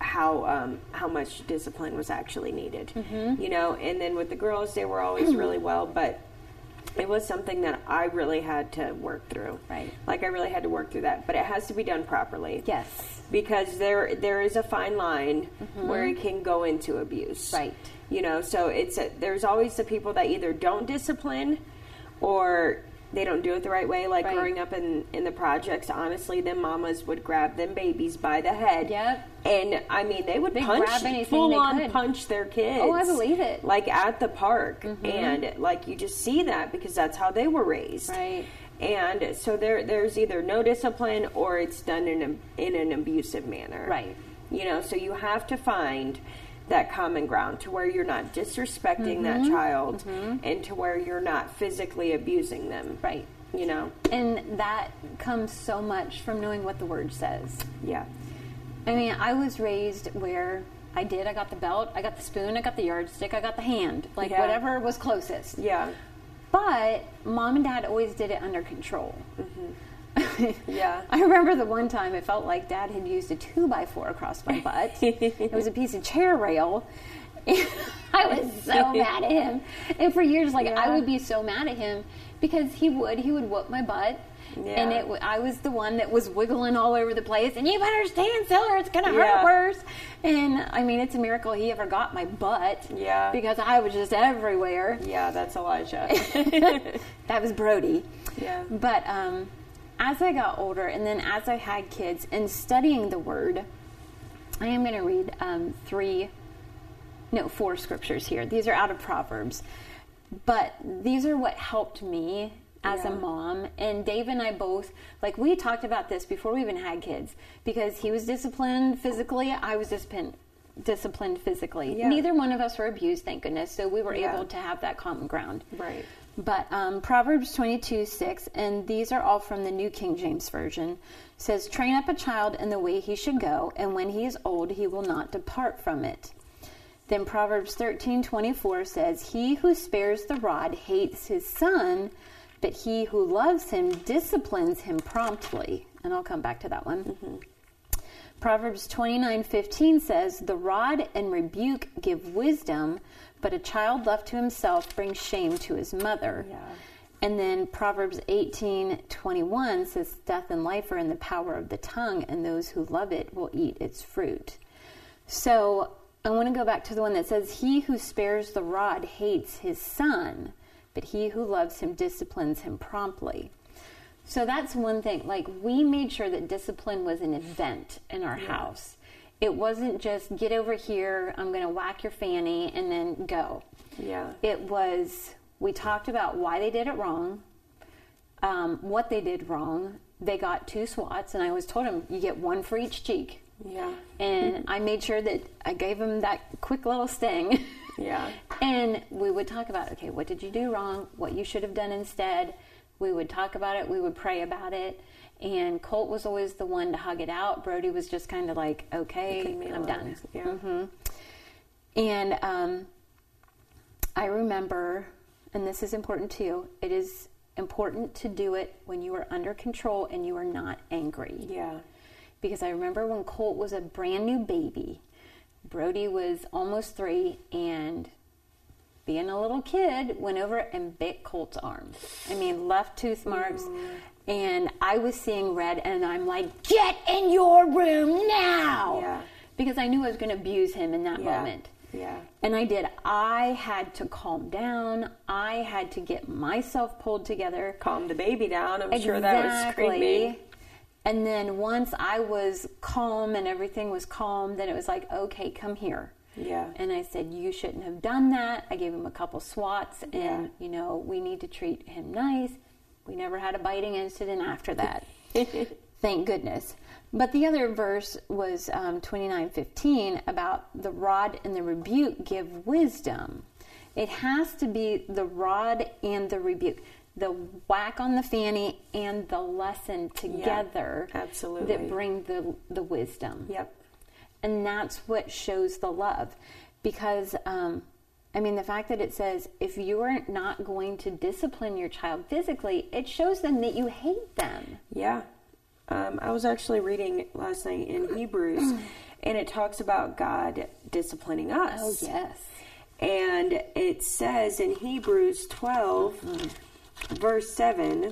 much discipline was actually needed. You know, and then with the girls, they were always really well, but it was something that I really had to work through. Right. Like, I really had to work through that. But it has to be done properly. Yes. Because there is a fine line where it can go into abuse. Right. You know, so there's always the people that either don't discipline, or they don't do it the right way. Like, growing up in the projects, honestly, them mamas would grab them babies by the head. Yep. And, I mean, they would punch their kids. Oh, I believe it. Like, at the park. And, like, you just see that because that's how they were raised. Right. And so there's either no discipline, or it's done in an abusive manner. Right. You know, so you have to find that common ground to where you're not disrespecting that child, and to where you're not physically abusing them. Right. You know? And that comes so much from knowing what the Word says. Yeah. I mean, I was raised where I got the belt, I got the spoon, I got the yardstick, I got the hand. Like, whatever was closest. Yeah. But Mom and Dad always did it under control. Yeah. I remember the one time it felt like Dad had used a 2x4 across my butt. It was a piece of chair rail. I was so mad at him. And for years, like, I would be so mad at him because he would whoop my butt. Yeah. And I was the one that was wiggling all over the place. And you better stand still or it's going to hurt worse. And, I mean, it's a miracle he ever got my butt. Yeah. Because I was just everywhere. Yeah, that's Elijah. That was Brody. Yeah. But as I got older, and then as I had kids, and studying the Word, I am going to read 4 scriptures here. These are out of Proverbs. But these are what helped me as a mom. And Dave and I both, like, we talked about this before we even had kids, because he was disciplined physically, I was disciplined physically. Yeah. Neither one of us were abused, thank goodness, so we were able to have that common ground. Right. But Proverbs 22:6, and these are all from the New King James Version, says, "Train up a child in the way he should go, and when he is old, he will not depart from it." Then Proverbs 13:24 says, "He who spares the rod hates his son, but he who loves him disciplines him promptly." And I'll come back to that one. Proverbs 29:15 says, "The rod and rebuke give wisdom, but a child left to himself brings shame to his mother." Yeah. And then Proverbs 18:21 says, "Death and life are in the power of the tongue, and those who love it will eat its fruit." So I want to go back to the one that says, "He who spares the rod hates his son, but he who loves him disciplines him promptly." So that's one thing. Like, we made sure that discipline was an event in our house. It wasn't just get over here, I'm going to whack your fanny, and then go. Yeah. It was, we talked about why they did it wrong, what they did wrong. They got 2 swats, and I always told them, you get 1 for each cheek. Yeah. And I made sure that I gave them that quick little sting. Yeah. And we would talk about, okay, what did you do wrong? What you should have done instead? We would talk about it. We would pray about it. And Colt was always the one to hug it out. Brody was just kind of like, okay, I'm done. Yeah. And I remember, and this is important too, it is important to do it when you are under control and you are not angry. Yeah. Because I remember when Colt was a brand new baby, Brody was almost 3, and being a little kid, went over and bit Colt's arm. I mean, left tooth marks. And I was seeing red, and I'm like, get in your room now! Yeah. Because I knew I was going to abuse him in that moment. Yeah. And I did. I had to calm down. I had to get myself pulled together. Calm the baby down. I'm sure that was screaming. And then once I was calm and everything was calm, then it was like, okay, come here. Yeah. And I said, you shouldn't have done that. I gave him a couple swats, and, you know, we need to treat him nice. We never had a biting incident after that. Thank goodness. But the other verse was 29:15 about the rod and the rebuke give wisdom. It has to be the rod and the rebuke, the whack on the fanny and the lesson together, absolutely, that bring the wisdom. Yep. And that's what shows the love. Because, I mean, the fact that it says, if you are not going to discipline your child physically, it shows them that you hate them. Yeah. I was actually reading last night in Hebrews, and it talks about God disciplining us. Oh, yes. And it says in Hebrews 12, verse 7,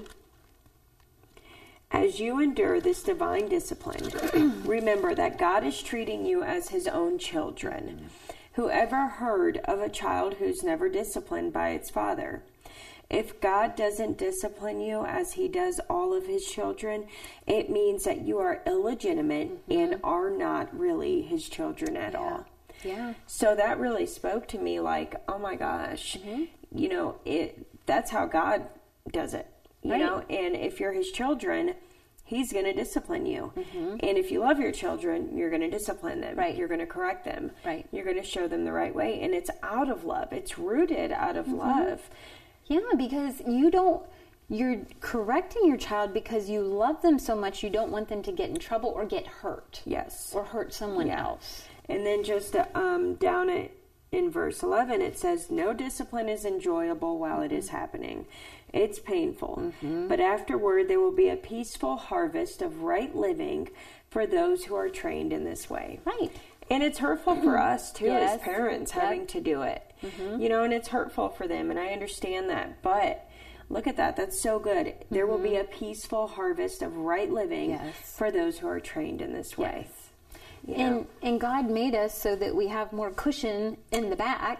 as you endure this divine discipline, remember that God is treating you as his own children. Whoever heard of a child who's never disciplined by its father? If God doesn't discipline you as he does all of his children, it means that you are illegitimate and are not really his children at all. Yeah. So that really spoke to me, like, oh my gosh, you know, that's how God does it, you know, and if you're his children, he's going to discipline you. And if you love your children, you're going to discipline them. Right. You're going to correct them. Right. You're going to show them the right way. And it's out of love. It's rooted out of love. Yeah, because you're correcting your child because you love them so much you don't want them to get in trouble or get hurt. Yes. Or hurt someone else. And then just down in verse 11, it says, no discipline is enjoyable while it is happening. It's painful. But afterward, there will be a peaceful harvest of right living for those who are trained in this way. Right. And it's hurtful for us, too, Yes. as parents, having to do it. You know, and it's hurtful for them, and I understand that. But look at that. That's so good. There will be a peaceful harvest of right living for those who are trained in this way. Yes. You know? And God made us so that we have more cushion in the back.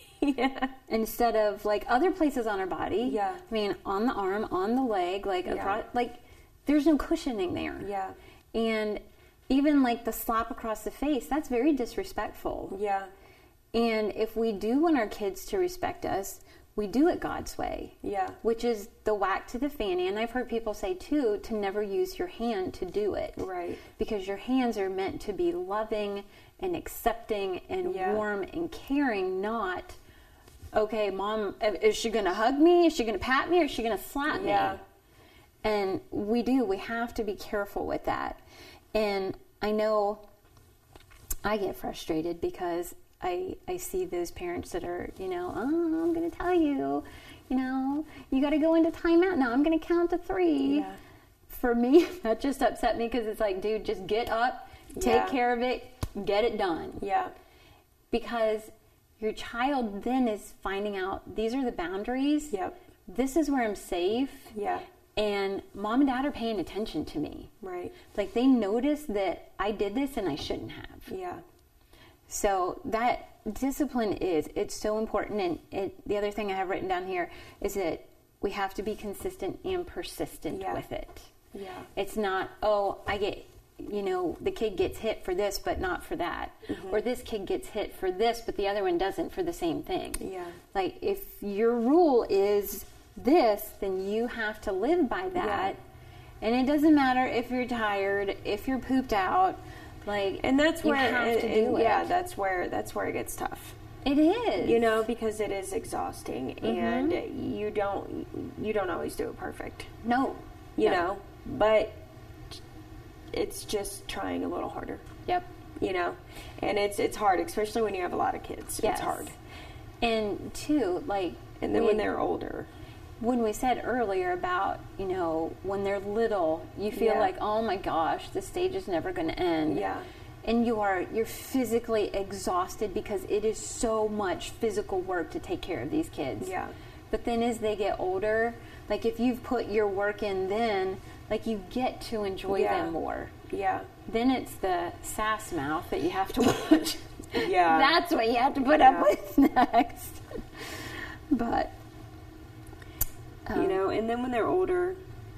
Instead of like other places on our body. Yeah. I mean, on the arm, on the leg, like across, like there's no cushioning there. Yeah. And even like the slap across the face, that's very disrespectful. Yeah. And if we do want our kids to respect us, we do it God's way. Yeah. Which is the whack to the fanny. And I've heard people say, too, to never use your hand to do it. Right. Because your hands are meant to be loving and accepting and warm and caring, not, okay, Mom, is she going to hug me? Is she going to pat me? Or is she going to slap me? And we have to be careful with that. And I know I get frustrated because I see those parents that are, you know, oh, I'm going to tell you, you know, you got to go into timeout now. I'm going to count to 3. Yeah. For me, that just upset me because it's like, dude, just get up, take care of it, get it done. Yeah. Because your child then is finding out these are the boundaries. Yep. This is where I'm safe. Yeah. And Mom and Dad are paying attention to me. Right. Like they notice that I did this and I shouldn't have. Yeah. So that discipline it's so important. And the other thing I have written down here is that we have to be consistent and persistent with it. Yeah. It's not, oh, the kid gets hit for this, but not for that. Or this kid gets hit for this, but the other one doesn't for the same thing. Yeah. Like if your rule is this, then you have to live by that. Yeah. And it doesn't matter if you're tired, if you're pooped out, like, and that's where you have to do it. Yeah, that's where it gets tough. It is, you know, because it is exhausting, and you don't always do it perfect. No, you know, but it's just trying a little harder. Yep. You know, and it's hard, especially when you have a lot of kids. Yes. It's hard. And two, like, and then when they're older. When we said earlier about, you know, when they're little, you feel like, oh my gosh, this stage is never going to end. Yeah. And you're physically exhausted because it is so much physical work to take care of these kids. Yeah. But then as they get older, like if you've put your work in then, like you get to enjoy them more. Yeah. Then it's the sass mouth that you have to watch. Yeah. That's what you have to put up with next. But, you know, and then when they're older,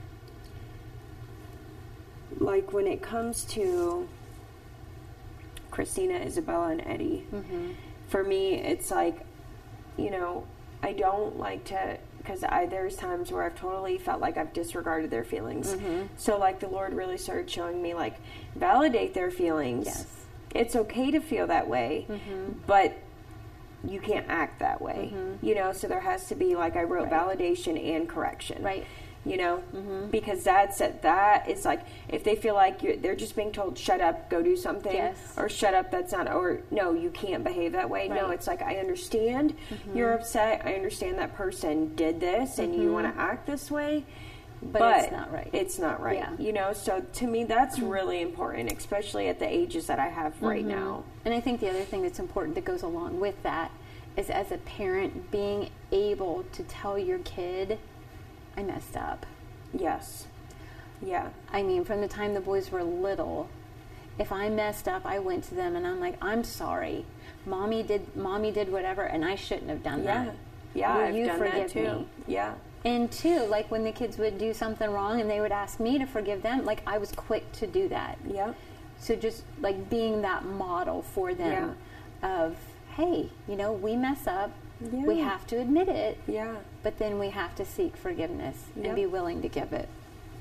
like when it comes to Christina, Isabella, and Eddie, for me, it's like, you know, I don't like to, because there's times where I've totally felt like I've disregarded their feelings. So, like, the Lord really started showing me, like, validate their feelings. Yes. It's okay to feel that way, but you can't act that way. You know, so there has to be, like I wrote, validation and correction. Right. You know, because that is like, if they feel like they're just being told, shut up, go do something, or shut up, that's not, or no, you can't behave that way. Right. No, it's like, I understand you're upset. I understand that person did this and you want to act this way, but it's not right. It's not right. Yeah. You know, so to me, that's really important, especially at the ages that I have right now. And I think the other thing that's important that goes along with that is, as a parent, being able to tell your kid, I messed up. Yes. Yeah. I mean, from the time the boys were little, if I messed up, I went to them and I'm like, I'm sorry. Mommy did whatever, and I shouldn't have done that. Yeah, Will I've you done forgive that too. me? Yeah. And two, like when the kids would do something wrong and they would ask me to forgive them, like I was quick to do that. Yeah. So just like being that model for them of, hey, you know, we mess up. Yeah. We have to admit it. Yeah. But then we have to seek forgiveness and be willing to give it.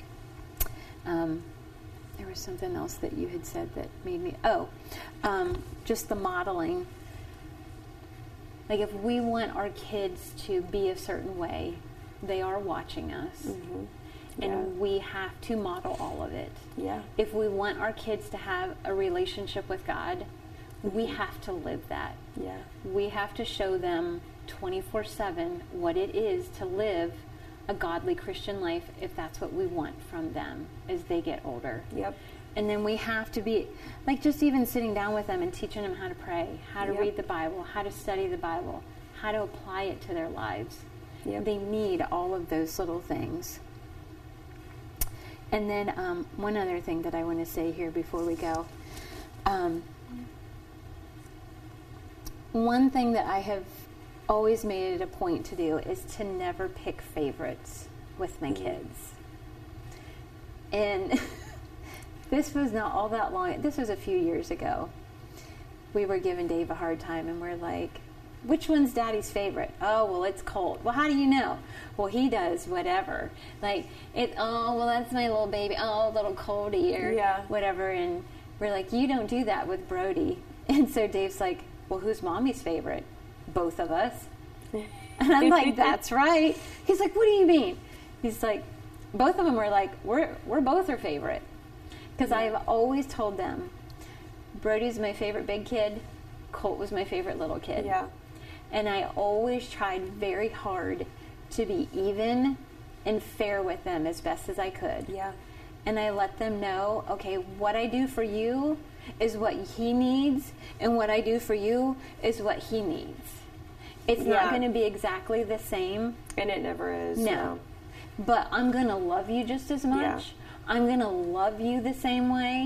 There was something else that you had said that made me, just the modeling. Like if we want our kids to be a certain way, they are watching us. And we have to model all of it. Yeah. If we want our kids to have a relationship with God, we have to live that. Yeah. We have to show them 24/7 what it is to live a godly Christian life, if that's what we want from them as they get older. Yep. And then we have to be, like, just even sitting down with them and teaching them how to pray, how to read the Bible, how to study the Bible, how to apply it to their lives. Yep. They need all of those little things. And then one other thing that I want to say here before we go. One thing that I have always made it a point to do is to never pick favorites with my kids. And this was not all that long. This was a few years ago. We were giving Dave a hard time, and we're like, which one's Daddy's favorite? Oh, well, it's Colt. Well, how do you know? Well, he does whatever. Like, well, that's my little baby. Oh, little Colty or whatever. And we're like, you don't do that with Brody. And so Dave's like, well, who's Mommy's favorite? Both of us. And I'm like, that's right. He's like, what do you mean? He's like, both of them are like, we're both her favorite. Because I've always told them, Brody's my favorite big kid. Colt was my favorite little kid. Yeah. And I always tried very hard to be even and fair with them as best as I could. Yeah. And I let them know, okay, what I do for you is what he needs, and what I do for you is what he needs. It's not going to be exactly the same. And it never is. No. But I'm going to love you just as much. Yeah. I'm going to love you the same way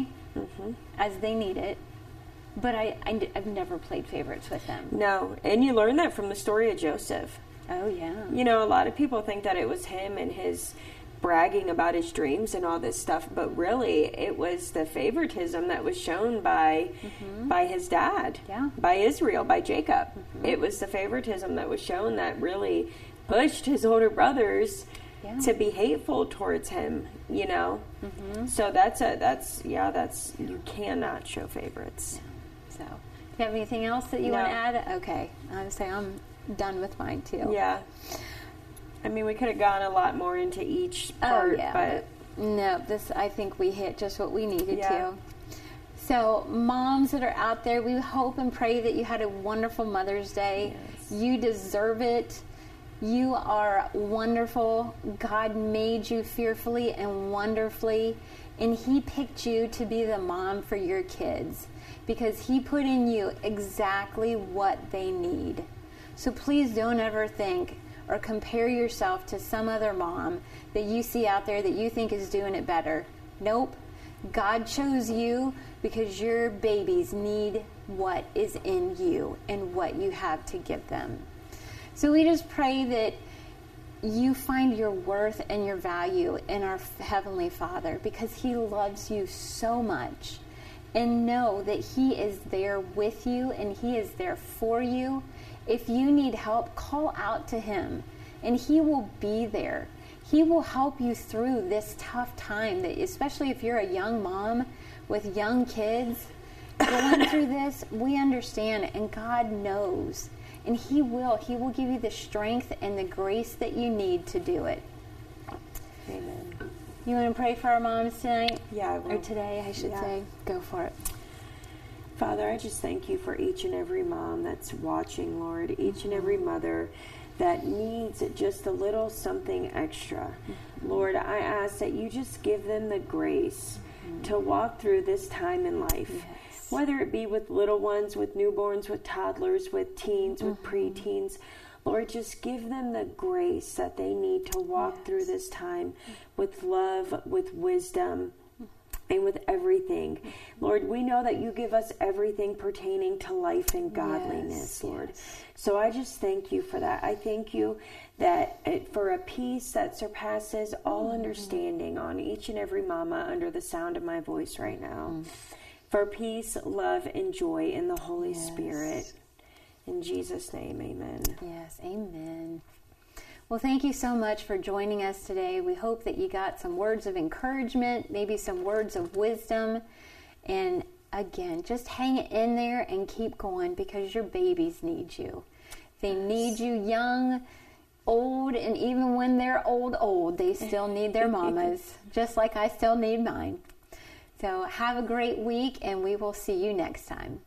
as they need it. But I've never played favorites with them. No. And you learn that from the story of Joseph. Oh, yeah. You know, a lot of people think that it was him and his bragging about his dreams and all this stuff, but really it was the favoritism that was shown by his dad, by Israel, by Jacob. It was the favoritism that was shown that really pushed his older brothers to be hateful towards him, you know. So that's you cannot show favorites. So, do you have anything else that you want to add? Okay, I would say I'm done with mine too. Yeah. I mean, we could have gone a lot more into each part, but no, I think we hit just what we needed to. So, moms that are out there, we hope and pray that you had a wonderful Mother's Day. Yes. You deserve it. You are wonderful. God made you fearfully and wonderfully, and He picked you to be the mom for your kids because He put in you exactly what they need. So please don't ever think or compare yourself to some other mom that you see out there that you think is doing it better. Nope. God chose you because your babies need what is in you and what you have to give them. So we just pray that you find your worth and your value in our Heavenly Father, because He loves you so much. And know that He is there with you and He is there for you. If you need help, call out to Him and He will be there. He will help you through this tough time, that especially if you're a young mom with young kids going through this. We understand, and God knows. And He will give you the strength and the grace that you need to do it. Amen. You want to pray for our moms tonight? Yeah, I will. Or today, I should say. Go for it. Father, I just thank you for each and every mom that's watching, Lord, each and every mother that needs just a little something extra. Lord, I ask that you just give them the grace to walk through this time in life. Yes. Whether it be with little ones, with newborns, with toddlers, with teens, with preteens. Lord, just give them the grace that they need to walk through this time with love, with wisdom, and with everything. Lord, we know that you give us everything pertaining to life and godliness, Lord. So I just thank you for that. I thank you that for a peace that surpasses all understanding on each and every mama under the sound of my voice right now. For peace, love, and joy in the Holy Spirit. In Jesus' name, amen. Yes, amen. Well, thank you so much for joining us today. We hope that you got some words of encouragement, maybe some words of wisdom. And again, just hang in there and keep going, because your babies need you. They need you young, old, and even when they're old, they still need their mamas, just like I still need mine. So have a great week, and we will see you next time.